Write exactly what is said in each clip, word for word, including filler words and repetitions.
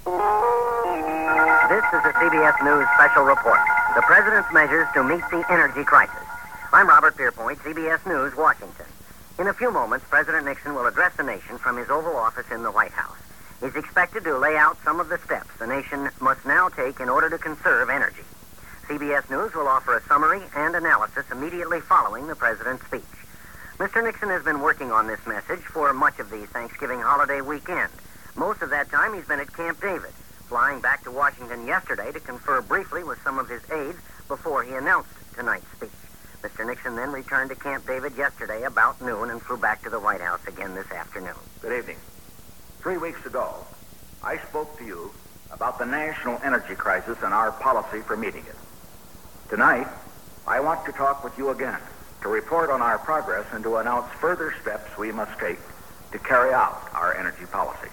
This is a C B S News special report. The President's measures to meet the energy crisis. I'm Robert Pierpoint, C B S News, Washington. In a few moments, President Nixon will address the nation from his Oval Office in the White House. He's expected to lay out some of the steps the nation must now take in order to conserve energy. C B S News will offer a summary and analysis immediately following the President's speech. Mister Nixon has been working on this message for much of the Thanksgiving holiday weekend. Most of that time he's been at Camp David, flying back to Washington yesterday to confer briefly with some of his aides before he announced tonight's speech. Mister Nixon then returned to Camp David yesterday about noon and flew back to the White House again this afternoon. Good evening. Three weeks ago, I spoke to you about the national energy crisis and our policy for meeting it. Tonight, I want to talk with you again, to report on our progress and to announce further steps we must take to carry out our energy policy.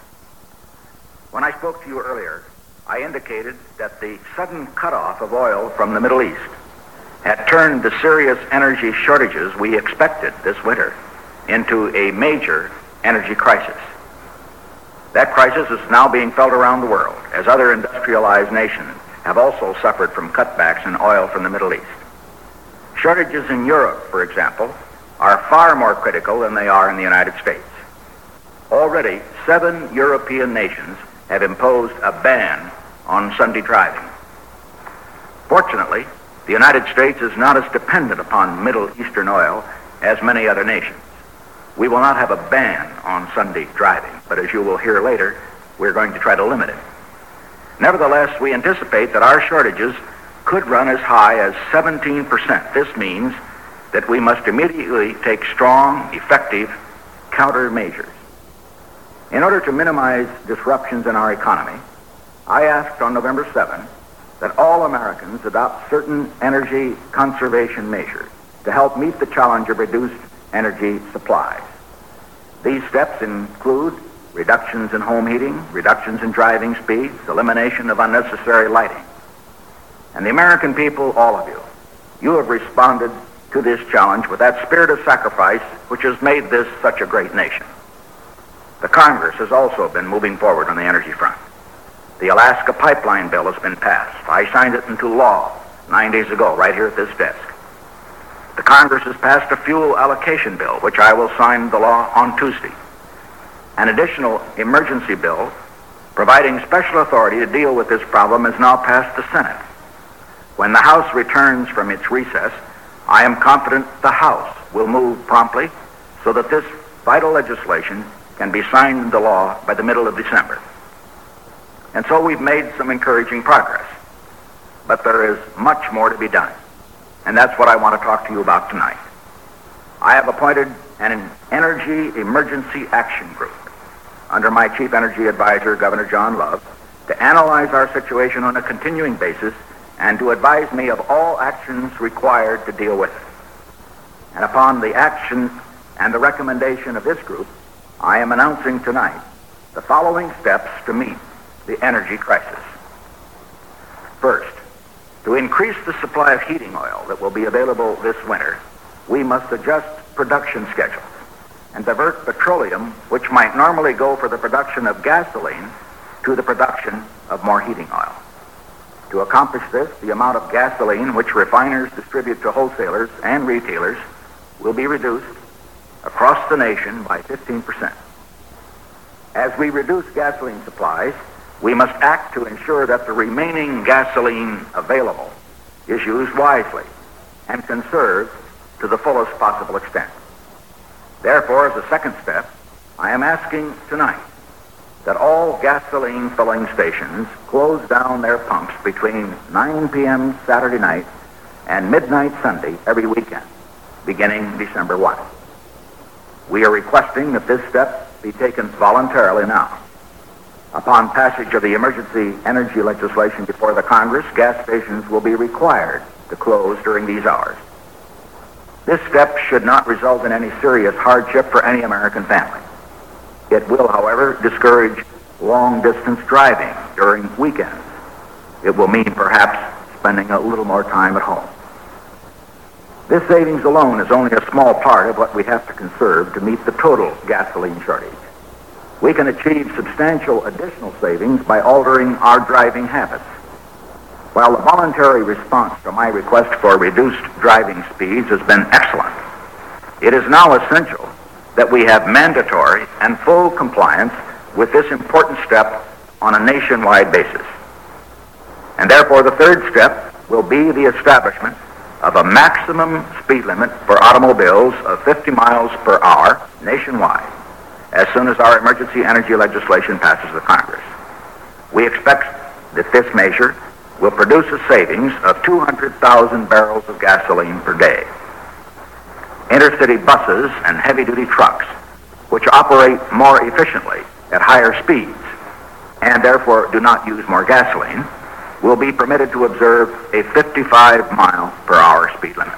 When I spoke to you earlier, I indicated that the sudden cutoff of oil from the Middle East had turned the serious energy shortages we expected this winter into a major energy crisis. That crisis is now being felt around the world, as other industrialized nations have also suffered from cutbacks in oil from the Middle East. Shortages in Europe, for example, are far more critical than they are in the United States. Already, seven European nations have imposed a ban on Sunday driving. Fortunately, the United States is not as dependent upon Middle Eastern oil as many other nations. We will not have a ban on Sunday driving, but as you will hear later, we're going to try to limit it. Nevertheless, we anticipate that our shortages could run as high as seventeen percent. This means that we must immediately take strong, effective countermeasures. In order to minimize disruptions in our economy, I asked on November seventh that all Americans adopt certain energy conservation measures to help meet the challenge of reduced energy supplies. These steps include reductions in home heating, reductions in driving speeds, elimination of unnecessary lighting. And the American people, all of you, you have responded to this challenge with that spirit of sacrifice which has made this such a great nation. The Congress has also been moving forward on the energy front. The Alaska Pipeline Bill has been passed. I signed it into law nine days ago, right here at this desk. The Congress has passed a fuel allocation bill, which I will sign the law on Tuesday. An additional emergency bill providing special authority to deal with this problem has now passed the Senate. When the House returns from its recess, I am confident the House will move promptly so that this vital legislation can be signed into law by the middle of December. And so we've made some encouraging progress. But there is much more to be done. And that's what I want to talk to you about tonight. I have appointed an Energy Emergency Action Group under my Chief Energy Advisor, Governor John Love, to analyze our situation on a continuing basis and to advise me of all actions required to deal with it. And upon the action and the recommendation of this group, I am announcing tonight the following steps to meet the energy crisis. First, to increase the supply of heating oil that will be available this winter, we must adjust production schedules and divert petroleum, which might normally go for the production of gasoline, to the production of more heating oil. To accomplish this, the amount of gasoline which refiners distribute to wholesalers and retailers will be reduced across the nation by fifteen percent. As we reduce gasoline supplies, we must act to ensure that the remaining gasoline available is used wisely and conserved to the fullest possible extent. Therefore, as a second step, I am asking tonight that all gasoline filling stations close down their pumps between nine p.m. Saturday night and midnight Sunday every weekend, beginning December first. We are requesting that this step be taken voluntarily now. Upon passage of the emergency energy legislation before the Congress, gas stations will be required to close during these hours. This step should not result in any serious hardship for any American family. It will, however, discourage long-distance driving during weekends. It will mean perhaps spending a little more time at home. This savings alone is only a small part of what we have to conserve to meet the total gasoline shortage. we can achieve substantial additional savings by altering our driving habits. While the voluntary response to my request for reduced driving speeds has been excellent, it is now essential that we have mandatory and full compliance with this important step on a nationwide basis. And therefore, the third step will be the establishment of a maximum speed limit for automobiles of fifty miles per hour nationwide as soon as our emergency energy legislation passes the Congress. We expect that this measure will produce a savings of two hundred thousand barrels of gasoline per day. Intercity buses and heavy-duty trucks, which operate more efficiently at higher speeds and therefore do not use more gasoline, will be permitted to observe a fifty-five mile per hour speed limit.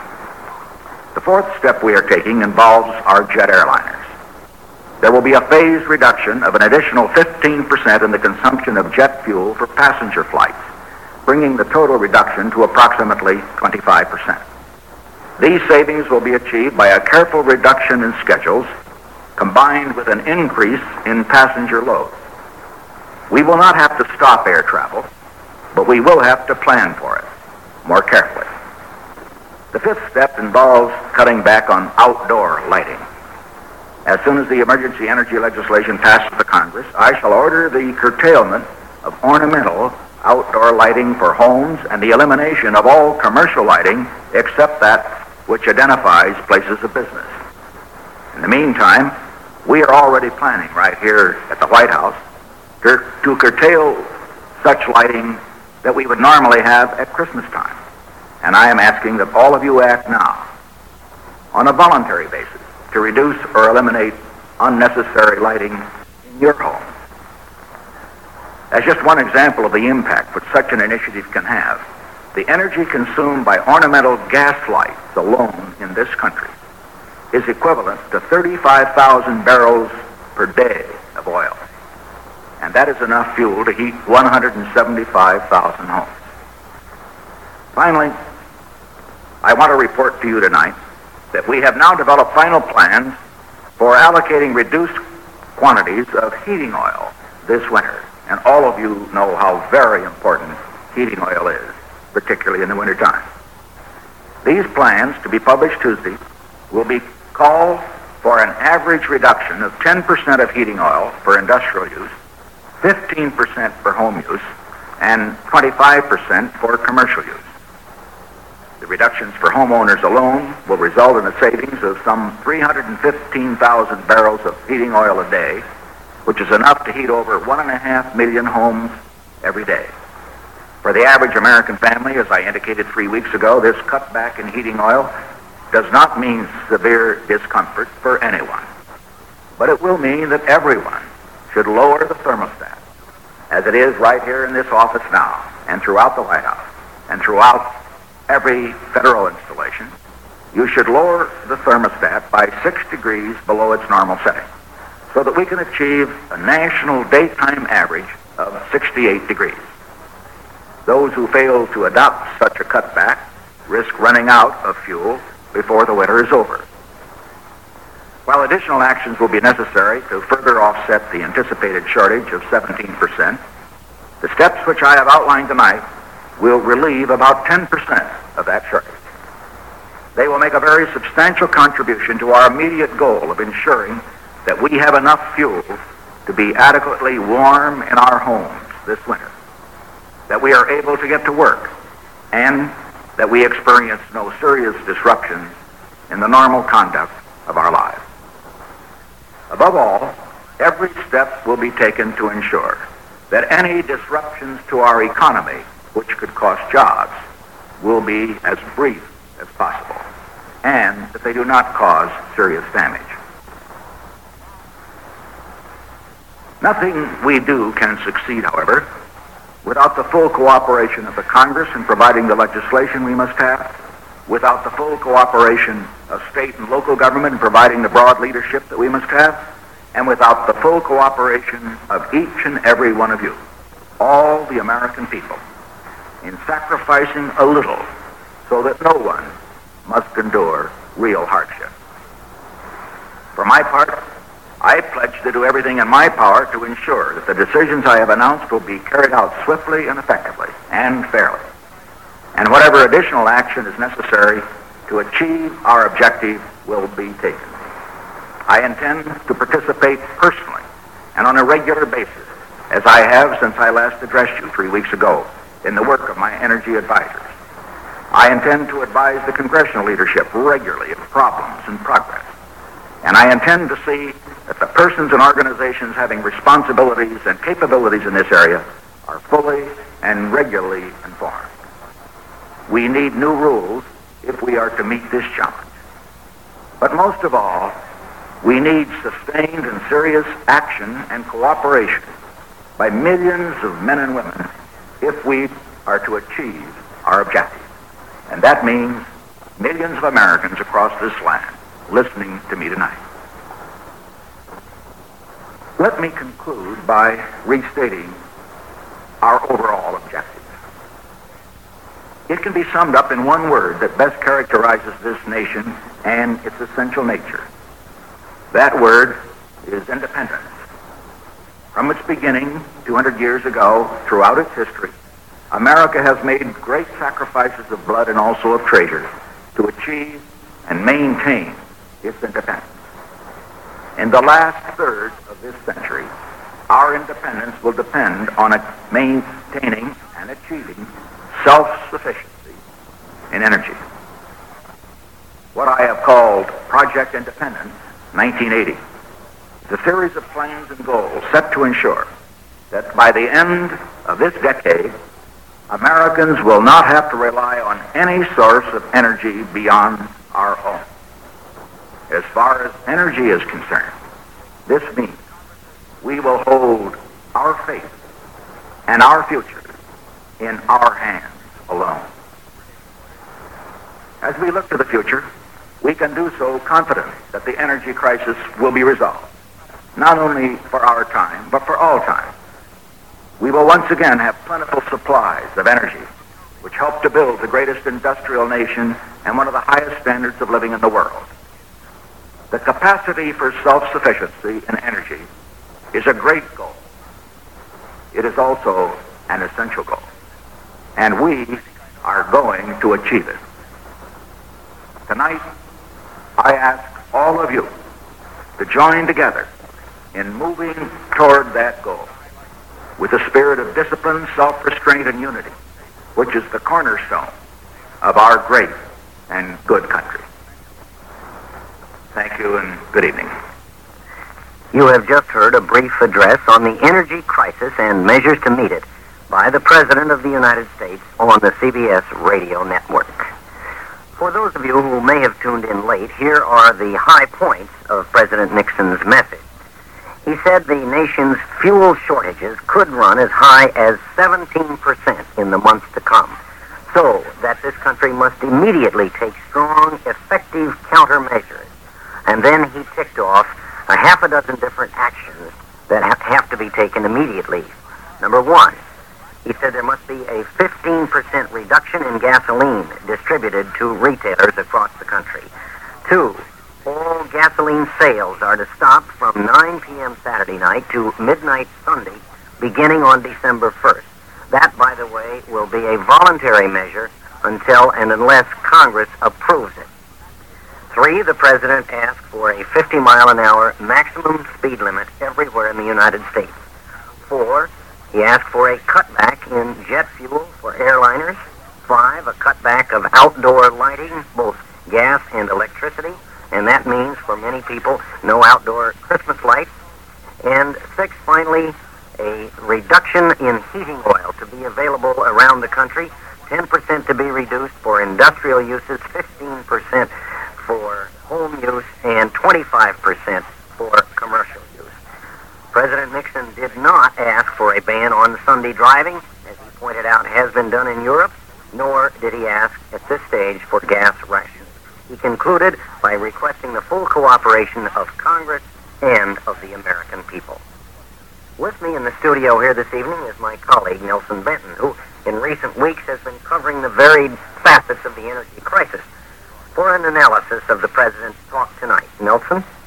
The fourth step we are taking involves our jet airliners. There will be a phased reduction of an additional fifteen percent in the consumption of jet fuel for passenger flights, bringing the total reduction to approximately twenty-five percent. These savings will be achieved by a careful reduction in schedules combined with an increase in passenger load. We will not have to stop air travel, but we will have to plan for it more carefully. The fifth step involves cutting back on outdoor lighting. As soon as the emergency energy legislation passes the Congress, I shall order the curtailment of ornamental outdoor lighting for homes and the elimination of all commercial lighting except that which identifies places of business. In the meantime, we are already planning right here at the White House to, to curtail such lighting that we would normally have at Christmas time. And I am asking that all of you act now on a voluntary basis to reduce or eliminate unnecessary lighting in your home. As just one example of the impact which such an initiative can have, the energy consumed by ornamental gas lights alone in this country is equivalent to thirty-five thousand barrels per day of oil. And that is enough fuel to heat one hundred seventy-five thousand homes. Finally, I want to report to you tonight that we have now developed final plans for allocating reduced quantities of heating oil this winter. And all of you know how very important heating oil is, particularly in the wintertime. These plans, to be published Tuesday, will be called for an average reduction of ten percent of heating oil for industrial use, fifteen percent for home use, and twenty-five percent for commercial use. The reductions for homeowners alone will result in a savings of some three hundred fifteen thousand barrels of heating oil a day, which is enough to heat over one and a half million homes every day. For the average American family, as I indicated three weeks ago, this cutback in heating oil does not mean severe discomfort for anyone, but it will mean that everyone should lower the thermostat, as it is right here in this office now, and throughout the White House, and throughout every federal installation. You should lower the thermostat by six degrees below its normal setting, so that we can achieve a national daytime average of sixty-eight degrees. Those who fail to adopt such a cutback risk running out of fuel before the winter is over. While additional actions will be necessary to further offset the anticipated shortage of seventeen percent, the steps which I have outlined tonight will relieve about ten percent of that shortage. They will make a very substantial contribution to our immediate goal of ensuring that we have enough fuel to be adequately warm in our homes this winter, that we are able to get to work, and that we experience no serious disruptions in the normal conduct of our lives. Above all, every step will be taken to ensure that any disruptions to our economy, which could cost jobs, will be as brief as possible, and that they do not cause serious damage. Nothing we do can succeed, however, without the full cooperation of the Congress in providing the legislation we must have, without the full cooperation of state and local government in providing the broad leadership that we must have, and without the full cooperation of each and every one of you, all the American people, in sacrificing a little so that no one must endure real hardship. For my part, I pledge to do everything in my power to ensure that the decisions I have announced will be carried out swiftly and effectively and fairly. And whatever additional action is necessary to achieve our objective will be taken. I intend to participate personally and on a regular basis, as I have since I last addressed you three weeks ago, in the work of my energy advisors. I intend to advise the congressional leadership regularly of problems and progress. And I intend to see that the persons and organizations having responsibilities and capabilities in this area are fully and regularly informed. We need new rules if we are to meet this challenge. But most of all, we need sustained and serious action and cooperation by millions of men and women if we are to achieve our objective. And that means millions of Americans across this land listening to me tonight. Let me conclude by restating our overall objective. It can be summed up in one word that best characterizes this nation and its essential nature. That word is independence. From its beginning, two hundred years ago, throughout its history, America has made great sacrifices of blood and also of treasure to achieve and maintain its independence. In the last third of this century, our independence will depend on maintaining and achieving self-sufficiency in energy. What I have called Project Independence nineteen eighty is a series of plans and goals set to ensure that by the end of this decade, Americans will not have to rely on any source of energy beyond our own. As far as energy is concerned, this means we will hold our fate and our future in our hands alone. As we look to the future, we can do so confident that the energy crisis will be resolved, not only for our time, but for all time. We will once again have plentiful supplies of energy, which help to build the greatest industrial nation and one of the highest standards of living in the world. The capacity for self-sufficiency in energy is a great goal. It is also an essential goal, and we are going to achieve it. Tonight, I ask all of you to join together in moving toward that goal with a spirit of discipline, self-restraint, and unity, which is the cornerstone of our great and good country. Thank you and good evening. You have just heard a brief address on the energy crisis and measures to meet it by the President of the United States on the C B S radio network. For those of you who may have tuned in late, here are the high points of President Nixon's message. He said the nation's fuel shortages could run as high as seventeen percent in the months to come, so that this country must immediately take strong, effective countermeasures. And then he ticked off a half a dozen different actions that have to be taken immediately. Number one, he said there must be a fifteen percent reduction in gasoline distributed to retailers across the country. Two, all gasoline sales are to stop from nine p.m. Saturday night to midnight Sunday, beginning on December first. That, by the way, will be a voluntary measure until and unless Congress approves it. Three, the president asked for a fifty mile an hour maximum speed limit everywhere in the United States. Four, he asked for a cutback in jet fuel for airliners. Five, a cutback of outdoor lighting, both gas and electricity, and that means for many people no outdoor Christmas lights. And six, finally, a reduction in heating oil to be available around the country, ten percent to be reduced for industrial uses, fifteen percent for home use, and twenty-five percent for commercial use. President Nixon did not ask for a ban on Sunday driving, as he pointed out has been done in Europe, nor did he ask at this stage for gas rations. He concluded by requesting the full cooperation of Congress and of the American people. With me in the studio here this evening is my colleague, Nelson Benton, who in recent weeks has been covering the varied facets of the energy crisis. For an analysis of the president's talk tonight, Nelson?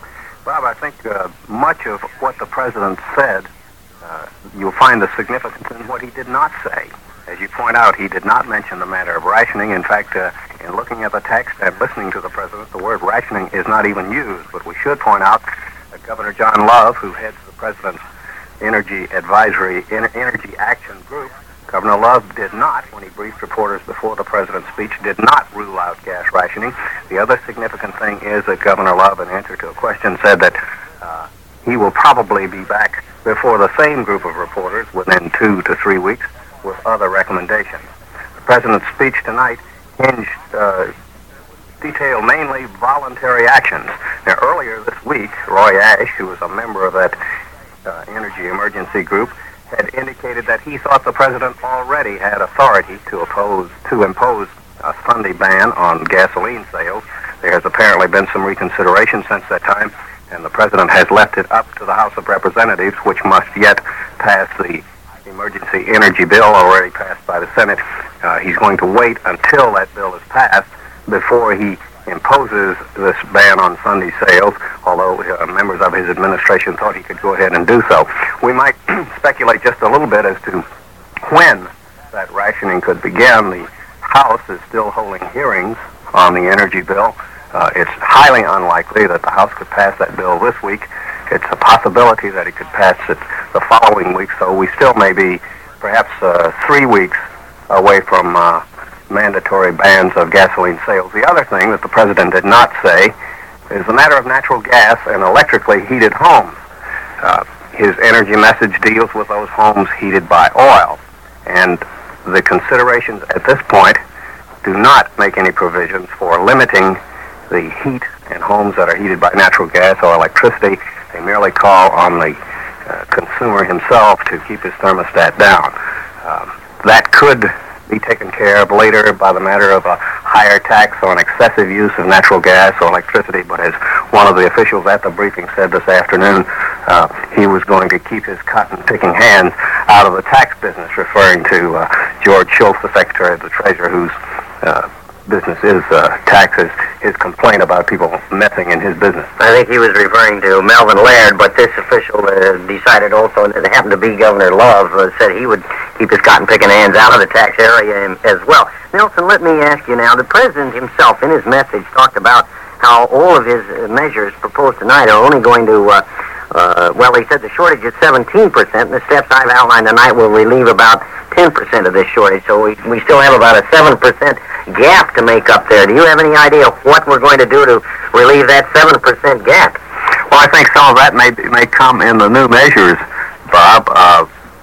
Bob, I think uh, much of what the president said, uh, you'll find the significance in what he did not say. As you point out, he did not mention the matter of rationing. In fact, uh, in looking at the text and listening to the president, the word rationing is not even used. But we should point out that Governor John Love, who heads the president's Energy Advisory en- Energy Action Group, Governor Love did not, when he briefed reporters before the president's speech, did not rule out gas rationing. The other significant thing is that Governor Love, in answer to a question, said that uh, he will probably be back before the same group of reporters within two to three weeks with other recommendations. The president's speech tonight hinged, uh, detailed mainly voluntary actions. Now, earlier this week, Roy Ash, who was a member of that uh, energy emergency group, had indicated that he thought the president already had authority to oppose, to impose a Sunday ban on gasoline sales. There has apparently been some reconsideration since that time, and the president has left it up to the House of Representatives, which must yet pass the emergency energy bill already passed by the Senate. Uh, he's going to wait until that bill is passed before he imposes this ban on Sunday sales, although uh, members of his administration thought he could go ahead and do so. We might speculate just a little bit as to when that rationing could begin. The House is still holding hearings on the energy bill. Uh, it's highly unlikely that the House could pass that bill this week. It's a possibility that it could pass it the following week, so we still may be perhaps uh, three weeks away from uh, mandatory bans of gasoline sales. The other thing that the president did not say is the matter of natural gas and electrically heated homes. Uh, his energy message deals with those homes heated by oil, and the considerations at this point do not make any provisions for limiting the heat in homes that are heated by natural gas or electricity. They merely call on the uh, consumer himself to keep his thermostat down. Um, that could be taken care of later by the matter of a higher tax on excessive use of natural gas or electricity, but as one of the officials at the briefing said this afternoon, uh, he was going to keep his cotton-picking hands out of the tax business, referring to uh, George Shultz, the Secretary of the Treasury, whose uh, business is uh, taxes, his complaint about people messing in his business. I think he was referring to Melvin Laird, but this official uh, decided also, and it happened to be Governor Love, uh, said he would keep his cotton-picking hands out of the tax area as well. Nelson, let me ask you now, the president himself in his message talked about how all of his uh, measures proposed tonight are only going to, uh, uh, well, he said the shortage is seventeen percent, and the steps I've outlined tonight will relieve about ten percent of this shortage, so we, we still have about a seven percent gap to make up there. Do you have any idea what we're going to do to relieve that seven percent gap? Well, I think some of that may may come in the new measures, Bob. Uh,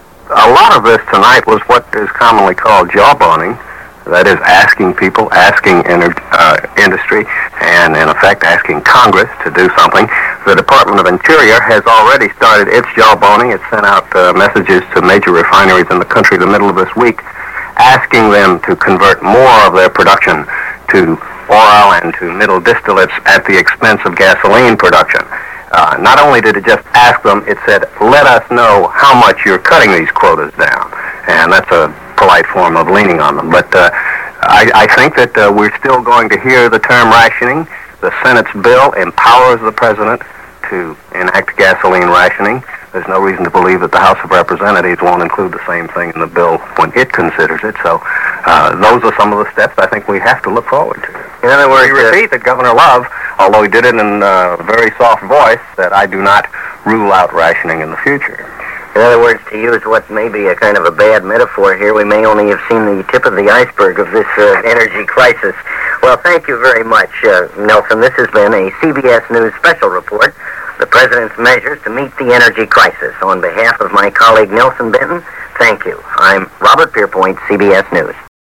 a lot of this tonight was what is commonly called jawboning. That is asking people, asking inter, uh, industry, and in effect asking Congress to do something. The Department of Interior has already started its jawboning. It sent out uh, messages to major refineries in the country the middle of this week, asking them to convert more of their production to oil and to middle distillates at the expense of gasoline production. Uh, not only did it just ask them, it said, let us know how much you're cutting these quotas down. And that's a polite form of leaning on them. But uh, I, I think that uh, we're still going to hear the term rationing. The Senate's bill empowers the president to enact gasoline rationing. There's no reason to believe that the House of Representatives won't include the same thing in the bill when it considers it. So uh, those are some of the steps I think we have to look forward to. In other words, we repeat that Governor Love, although he did it in a very soft voice, that I do not rule out rationing in the future. In other words, to use what may be a kind of a bad metaphor here, we may only have seen the tip of the iceberg of this uh, energy crisis. Well, thank you very much, uh, Nelson. This has been a C B S News special report, the President's measures to meet the energy crisis. On behalf of my colleague Nelson Benton, thank you. I'm Robert Pierpoint, C B S News.